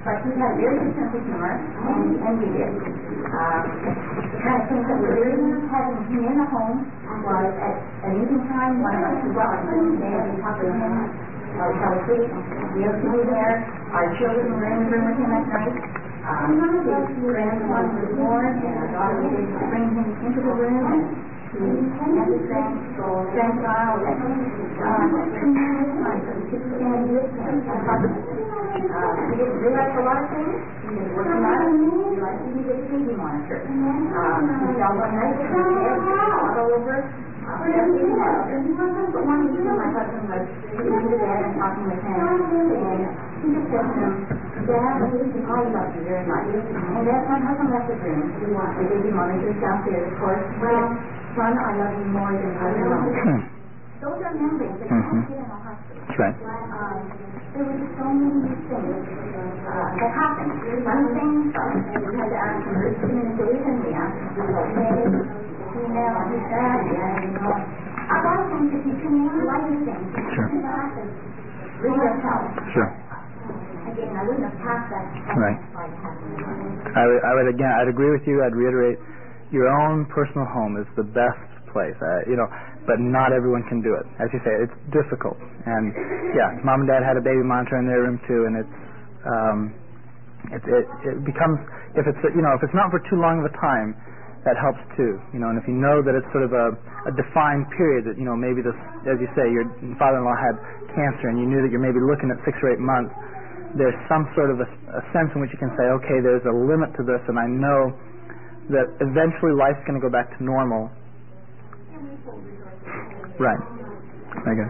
but he had a very good sense of humor, and, and we did. Um, the kind of things that were really having him in the home was at an evening time, one of us would go out and day and we talked with him, uh, we fell asleep, we were sitting there, our children were in the room with him at night. Um, his grandson was born, and our daughter would bring him into the room, and he had his grandchild, and uh, tremendous time, so we could stand with him and talk with him. Uh, he didn't realize a lot of things. He was working on it. He realized he needed a T V monitor. Um, he fell one night, he was dead, he was all over. Uh, but one week, my husband was sitting in the bed and talking with him, and he just said to him, Dad, I love you very much. And as my husband left the room, we want the baby monitors downstairs, of course. Well, son, I love you more than I know. Those are memories that you don't get in a hospital. That's right. Um, there were so many things uh, that happened. One thing, we had to ask emergency communication, we asked if he was okay, email, and his dad, and you know, a lot of things that you can light things. Sure. Really does help. Sure. Again, I wouldn't have passed that. Right. I would, I would again, I'd agree with you. I'd reiterate, your own personal home is the best place. Uh, you know, but not everyone can do it. As you say, it's difficult. And yeah, mom and dad had a baby monitor in their room too, and it's um, it, it it becomes if it's you know if it's not for too long of a time, that helps too. You know, and if you know that it's sort of a, a defined period that you know maybe this, as you say, your father-in-law had cancer, and you knew that you're maybe looking at six or eight months. There's some sort of a, a sense in which you can say, okay, there's a limit to this, and I know that eventually life's going to go back to normal. Right. Okay.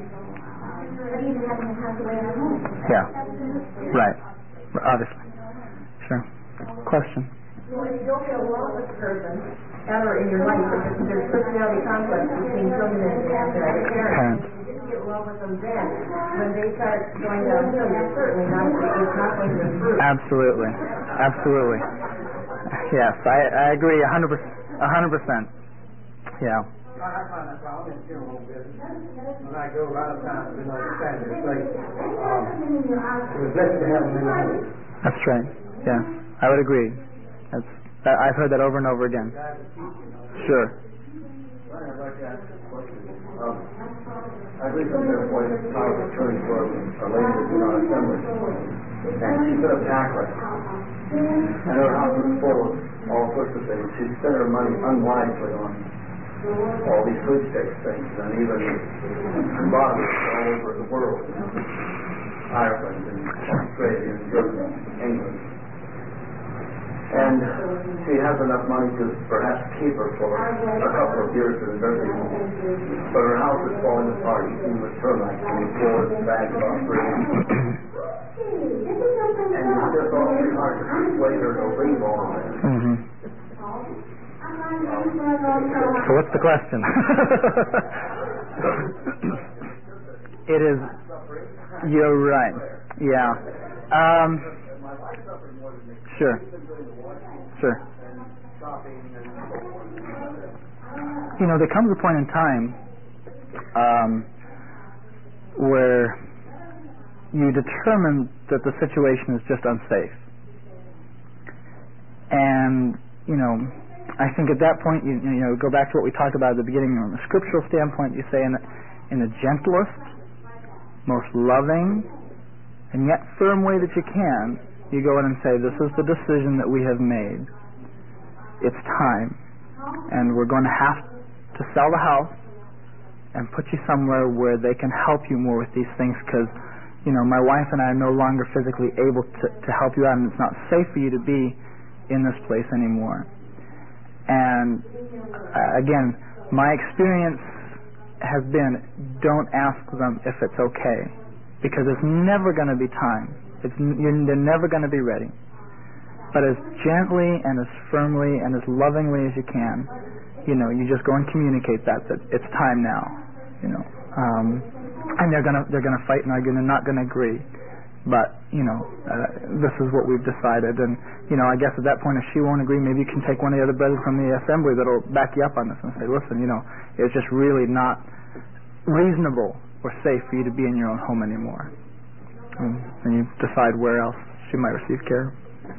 Yeah. Right. Obviously. Sure. Question. Well, if you don't get along with the person ever in your life, because there's personality conflict between children and parents, Parents. if you didn't get along with them then, when they start going downhill, you're certainly not, it's not going to improve. Absolutely. Absolutely. Yes, I, I agree a hundred percent. A hundred percent. Yeah. I find that problem in funeral business. When I go, a lot of times, you know, the family say, um, it was blessed to have them in the home. That's right. Yeah, I would agree. That's that, I've heard that over and over again. Sure. I'd like to ask a question. Um, I recently appointed power of attorney for a lady that's in our assembly, and she's been a tackler. And her house is full of all sorts of things. She spent her money unwisely on all these sweepstakes things, and even commodities all over the world, Ireland and Australia and Germany, England. And she has enough money to perhaps keep her for a couple of years in a nursing home. But her house is falling apart, even with termites on the floors and bags of operating. And it's just awfully hard to persuade her to leave all of that. Mm-hmm. So what's the question? It is. You're right. Yeah. Um, sure. Sure. You know, there comes a point in time um, where you determine that the situation is just unsafe. And, you know, I think at that point, you, you know, go back to what we talked about at the beginning from a scriptural standpoint, you say in the, in the gentlest, most loving, and yet firm way that you can, you go in and say, this is the decision that we have made. It's time. And we're going to have to sell the house and put you somewhere where they can help you more with these things because, you know, my wife and I are no longer physically able to, to help you out, and it's not safe for you to be in this place anymore. And uh, again, my experience has been, don't ask them if it's okay, because it's never going to be time. It's you're, they're never going to be ready. But as gently and as firmly and as lovingly as you can, you know, you just go and communicate that that it's time now. You know, um, and they're gonna they're gonna fight and argue and they're not gonna agree. But, you know, uh, this is what we've decided. And, you know, I guess at that point, if she won't agree, maybe you can take one of the other brothers from the assembly that'll back you up on this and say, listen, you know, it's just really not reasonable or safe for you to be in your own home anymore. And, and you decide where else she might receive care.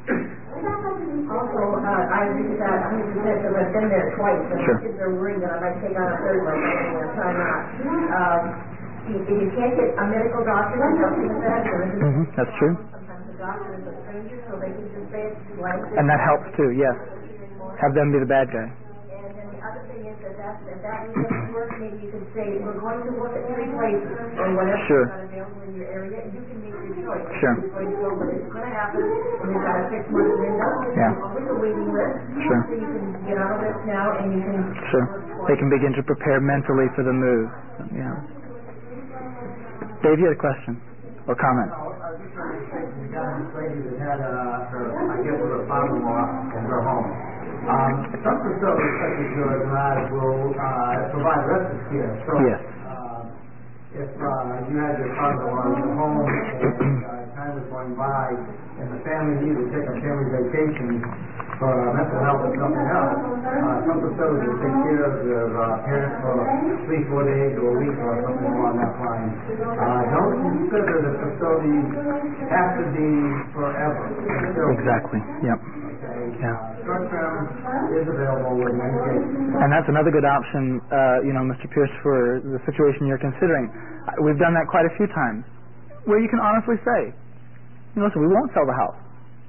Also, uh, I agree with that one hundred percent because I've been there twice, and Sure. my kids are worried that I might take on a third one, and I'm going to try not. Um, if if you can't get a medical doctor to help you with that, or Mm-hmm. That's true. sometimes the doctor is a stranger, so they can just say it's like this. And that helps too, yes. Have them be the bad guy. And then the other thing is that that, if that doesn't work, maybe you can say, we're going to look at three places, or whatever Sure. you've got available in your area, and you can make your choice. Sure. It's going to go, but it's going to happen, and you've got a six-month window, Yeah. with a waiting list, Sure. so you can get on a list now, and you can... Sure. They can begin to prepare mentally for the move. Yeah. Dave, you had a question or comment? I was just trying to say, we got this lady that had, uh, her, I guess, with her father-in-law in her home. Um, some facilities such as yours and ours will, uh, provide respite care. So, Yes. uh, if, uh, you had your father-in-law in your home and, uh, time was going by and the family needed to take a family vacation for uh, mental health or something else, uh, some facilities will take care of their, uh, parents for three, four days or a week or something along that line. Uh, don't consider the facility has to be forever. Until, Exactly. Yep. okay, Yeah. uh, short term is available in many cases. And that's another good option, uh, you know, Mister Pierce, for the situation you're considering. Uh, We've done that quite a few times, where you can honestly say, you know, listen, we won't sell the house,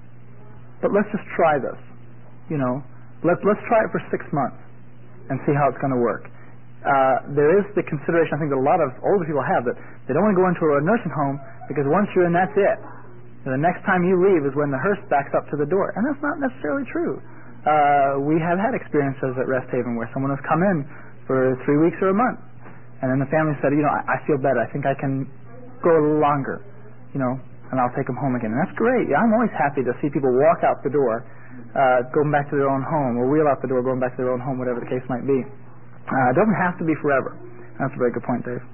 but let's just try this. You know, let's let's try it for six months and see how it's going to work. Uh, there is the consideration, I think, that a lot of older people have, that they don't want to go into a nursing home because once you're in, that's it. And the next time you leave is when the hearse backs up to the door, and that's not necessarily true. Uh, we have had experiences at Rest Haven where someone has come in for three weeks or a month, and then the family said, you know, I, I feel better. I think I can go a little longer, you know, and I'll take them home again. And that's great. Yeah, I'm always happy to see people walk out the door, uh, going back to their own home, or wheel out the door, going back to their own home, whatever the case might be. Uh, it doesn't have to be forever. That's a very good point, Dave.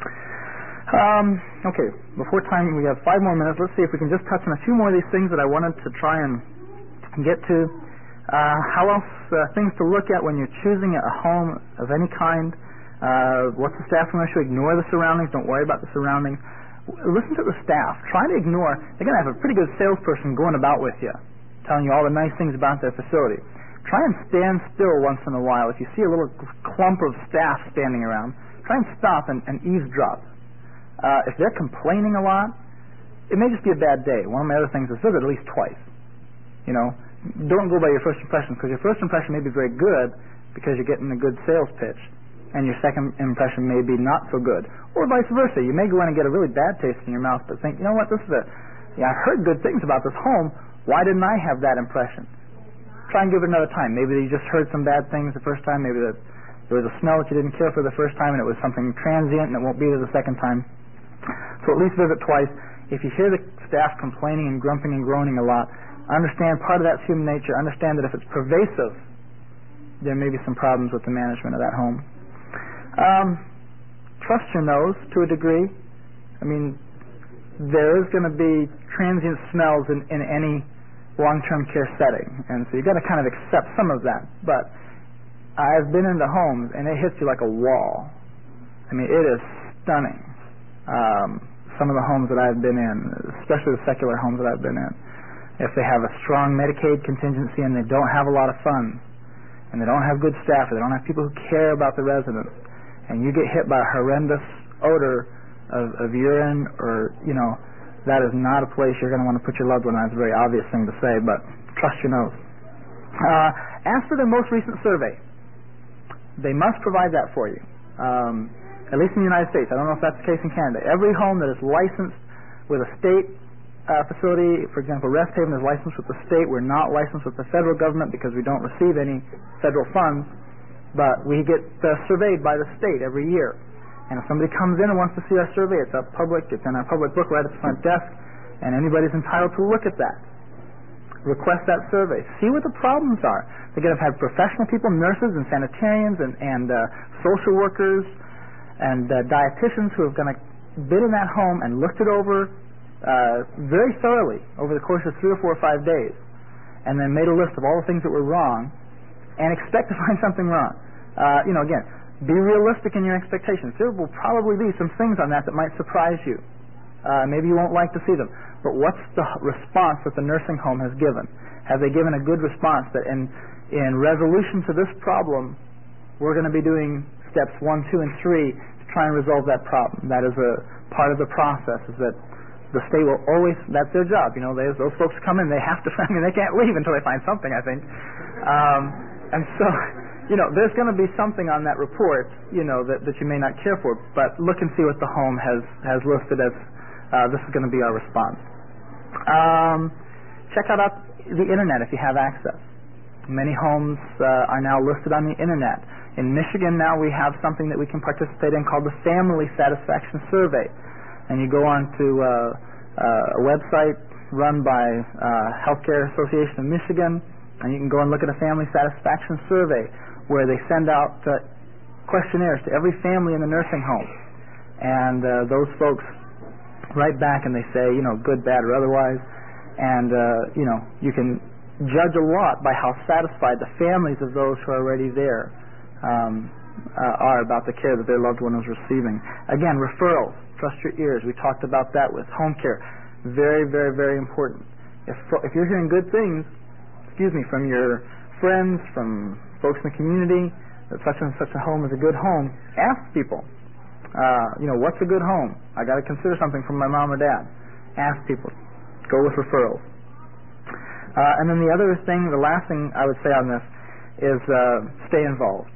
Um, okay, before time, we have five more minutes. Let's see if we can just touch on a few more of these things that I wanted to try and get to. Uh, how else, uh, things to look at when you're choosing a home of any kind. Uh, what's the staff going to show? Ignore the surroundings. Don't worry about the surroundings. Listen to the staff. Try to ignore. They're going to have a pretty good salesperson going about with you, telling you all the nice things about their facility. Try and stand still once in a while. If you see a little clump of staff standing around, try and stop and, and eavesdrop. Uh, if they're complaining a lot, it may just be a bad day. One of my other things is visit at least twice. You know, don't go by your first impression, because your first impression may be very good because you're getting a good sales pitch, and your second impression may be not so good. Or vice versa. You may go in and get a really bad taste in your mouth, but think, you know what, this is a, yeah, I heard good things about this home. Why didn't I have that impression? Try and give it another time. Maybe you just heard some bad things the first time. Maybe that there was a smell that you didn't care for the first time, and it was something transient, and it won't be there the second time. So at least visit twice. If you hear the staff complaining and grumping and groaning a lot, understand part of that's human nature. Understand that if it's pervasive, there may be some problems with the management of that home. Um, trust your nose to a degree. I mean, there is going to be transient smells in, in any long-term care setting, and so you've got to kind of accept some of that. But I've been into homes, and it hits you like a wall. I mean, it is stunning. Um, some of the homes that I've been in, especially the secular homes that I've been in, if they have a strong Medicaid contingency and they don't have a lot of funds, and they don't have good staff, or they don't have people who care about the residents, and you get hit by a horrendous odor of, of urine, or, you know, that is not a place you're going to want to put your loved one on. It's a very obvious thing to say, but trust your nose. Uh, ask for their most recent survey. They must provide that for you, um, at least in the United States. I don't know if that's the case in Canada. Every home that is licensed with a state uh, facility, for example, Rest Haven is licensed with the state. We're not licensed with the federal government because we don't receive any federal funds, but we get uh, surveyed by the state every year. And if somebody comes in and wants to see our survey, it's up public, it's in our public book right at the front desk, and anybody's entitled to look at that. Request that survey. See what the problems are. They're going to have professional people, nurses and sanitarians and, and uh, social workers and uh, dietitians who have going to been in that home and looked it over uh, very thoroughly over the course of three or four or five days, and then made a list of all the things that were wrong and expect to find something wrong. Uh, you know, again, be realistic in your expectations. There will probably be some things on that that might surprise you. Uh, maybe you won't like to see them. But what's the response that the nursing home has given? Have they given a good response that in, in resolution to this problem, we're going to be doing steps one, two, and three to try and resolve that problem? That is a part of the process, is that the state will always, that's their job. You know, they, those folks come in, they have to, I mean, they can't leave until they find something, I think. Um, and so, you know, there's going to be something on that report, you know, that, that you may not care for, but look and see what the home has, has listed as Uh, this is going to be our response. Um, check out the internet if you have access. Many homes uh, are now listed on the internet. In Michigan now we have something that we can participate in called the Family Satisfaction Survey. And you go on to uh, uh, a website run by uh, Healthcare Association of Michigan, and you can go and look at a Family Satisfaction Survey where they send out uh, questionnaires to every family in the nursing home. And uh, those folks write back and they say, you know, good, bad, or otherwise, and uh, you know, you can judge a lot by how satisfied the families of those who are already there um, uh, are about the care that their loved one is receiving. Again, referrals, trust your ears. We talked about that with home care. Very, very, very important. If if you're hearing good things, excuse me, from your friends, from folks in the community, that such and such a home is a good home, ask people. Uh, you know, what's a good home? I got to consider something from my mom or dad. Ask people. Go with referrals. Uh, and then the other thing, the last thing I would say on this is uh, stay involved.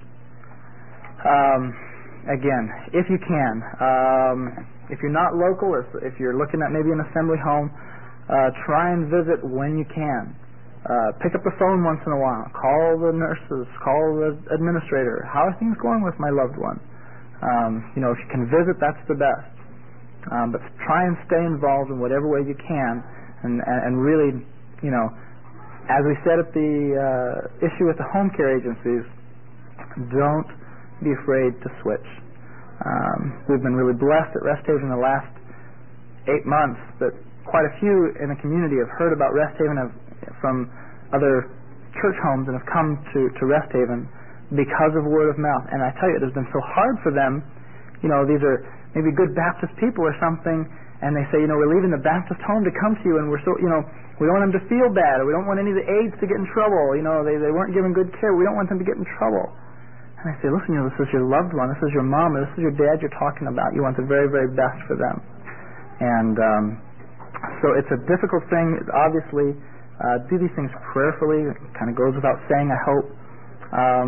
Um, again, if you can. Um, if you're not local, or if you're looking at maybe an assembly home, uh, try and visit when you can. Uh, pick up the phone once in a while. Call the nurses. Call the administrator. How are things going with my loved one? Um, you know, if you can visit, that's the best. Um, but try and stay involved in whatever way you can, and, and, and really, you know, as we said at the uh, issue with the home care agencies, don't be afraid to switch. Um, we've been really blessed at Rest Haven in the last eight months that quite a few in the community have heard about Rest Haven have, from other church homes and have come to, to Rest Haven because of word of mouth. And I tell you, it has been so hard for them. You know, these are maybe good Baptist people or something, and they say, you know, we're leaving the Baptist home to come to you, and we're so, you know, we don't want them to feel bad, or we don't want any of the aides to get in trouble. You know, they, they weren't given good care. We don't want them to get in trouble. And I say, listen, you know, this is your loved one. This is your mom, or this is your dad you're talking about. You want the very, very best for them. And um, so it's a difficult thing. Obviously, uh, do these things prayerfully. It kind of goes without saying, I hope. Um,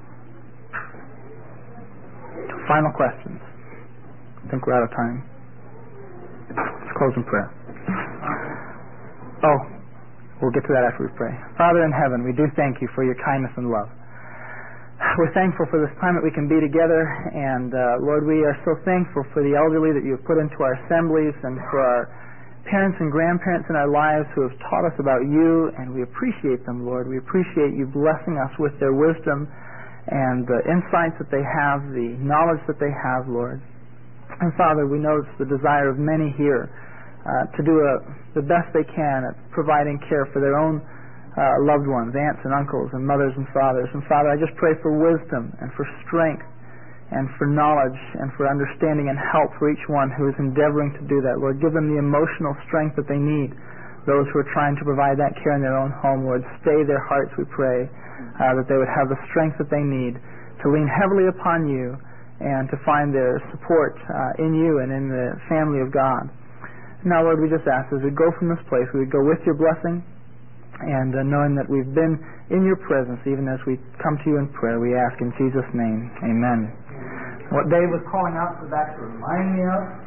Final questions. I think we're out of time. Let's close in prayer. Oh, we'll get to that after we pray. Father in heaven, we do thank you for your kindness and love. We're thankful for this time that we can be together, and uh, Lord, we are so thankful for the elderly that you have put into our assemblies, and for our parents and grandparents in our lives who have taught us about you, and we appreciate them, Lord. We appreciate you blessing us with their wisdom and the insights that they have, the knowledge that they have, Lord. And Father, we know it's the desire of many here uh, to do a, the best they can at providing care for their own uh, loved ones, aunts and uncles and mothers and fathers. And Father, I just pray for wisdom and for strength and for knowledge and for understanding and help for each one who is endeavoring to do that. Lord, give them the emotional strength that they need. Those who are trying to provide that care in their own home, Lord, stay their hearts, we pray. Uh, that they would have the strength that they need to lean heavily upon you and to find their support uh, in you and in the family of God. Now, Lord, we just ask as we go from this place, we would go with your blessing, and uh, knowing that we've been in your presence even as we come to you in prayer, we ask in Jesus' name, amen. What Dave was calling out to the back to remind me of